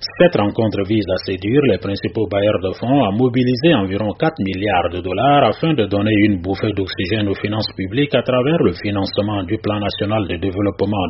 Cette rencontre vise à séduire les principaux bailleurs de fonds à mobiliser environ 4 milliards de dollars afin de donner une bouffée d'oxygène aux finances publiques à travers le financement du Plan national de développement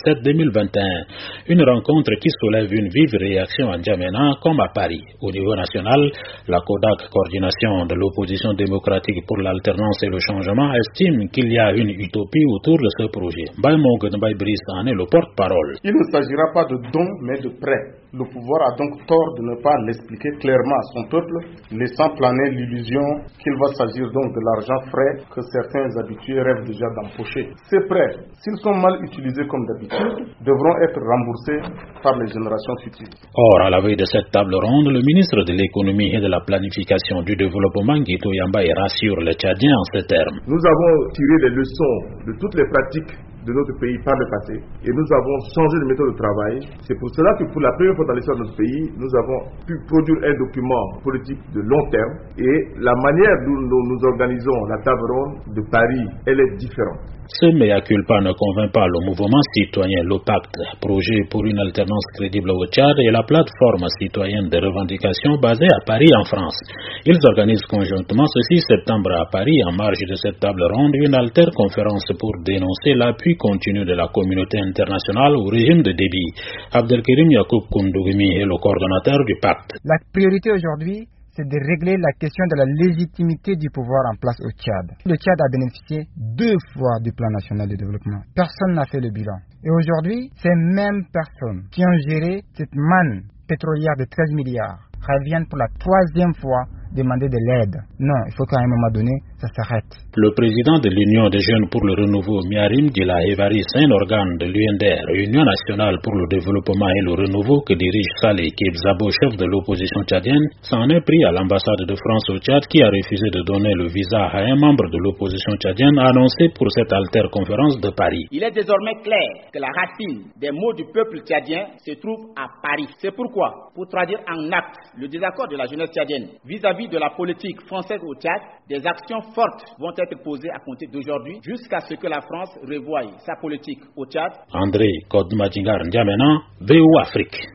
2017-2021. Une rencontre qui soulève une vive réaction à N'Djamena comme à Paris. Au niveau national, la CODAC, coordination de l'opposition démocratique pour l'alternance et le changement, estime qu'il y a une utopie autour de ce projet. Baïmong Mbaye Brice en est le porte-parole. Il ne s'agira pas de dons mais de prêts. Le pouvoir a donc tort de ne pas l'expliquer clairement à son peuple, laissant planer l'illusion qu'il va s'agir donc de l'argent frais que certains habitués rêvent déjà d'empocher. Ces prêts, s'ils sont mal utilisés comme d'habitude, devront être remboursés par les générations futures. Or, à la veille de cette table ronde, le ministre de l'économie et de la planification du développement, Guito Yambaye, rassure les Tchadiens en ces termes. Nous avons tiré les leçons de toutes les pratiques de notre pays par le passé et nous avons changé de méthode de travail. C'est pour cela que pour la première fois dans l'histoire de notre pays, nous avons pu produire un document politique de long terme et la manière dont nous organisons la table ronde de Paris, elle est différente. Ce mea culpa ne convainc pas le mouvement citoyen l'OPACT, projet pour une alternance crédible au Tchad, et la plateforme citoyenne de revendication basée à Paris en France. Ils organisent conjointement ce 6 septembre à Paris, en marge de cette table ronde, une alter-conférence pour dénoncer l'appui continu de la communauté internationale au régime de Déby. Abdelkerim Yacoub Koundougmi est le coordonnateur du pacte. La priorité aujourd'hui, c'est de régler la question de la légitimité du pouvoir en place au Tchad. Le Tchad a bénéficié 2 fois du plan national de développement. Personne n'a fait le bilan. Et aujourd'hui, ces mêmes personnes qui ont géré cette manne pétrolière de 13 milliards reviennent pour la 3e fois demander de l'aide. Non, il faut qu'à un moment donné, ça s'arrête. Le président de l'Union des jeunes pour le renouveau, Miarim Dila Evaris, un organe de l'UNDR, Union nationale pour le développement et le renouveau que dirige Saleh Kebzabo, chef de l'opposition tchadienne, s'en est pris à l'ambassade de France au Tchad qui a refusé de donner le visa à un membre de l'opposition tchadienne annoncé pour cette alter-conférence de Paris. Il est désormais clair que la racine des maux du peuple tchadien se trouve à Paris. C'est pourquoi, pour traduire en actes le désaccord de la jeunesse tchadienne vis-à-vis de la politique française au Tchad, des actions fortes vont être posées à compter d'aujourd'hui jusqu'à ce que la France revoie sa politique au Tchad. André Kodmadingar N'Djamena, VO Afrique.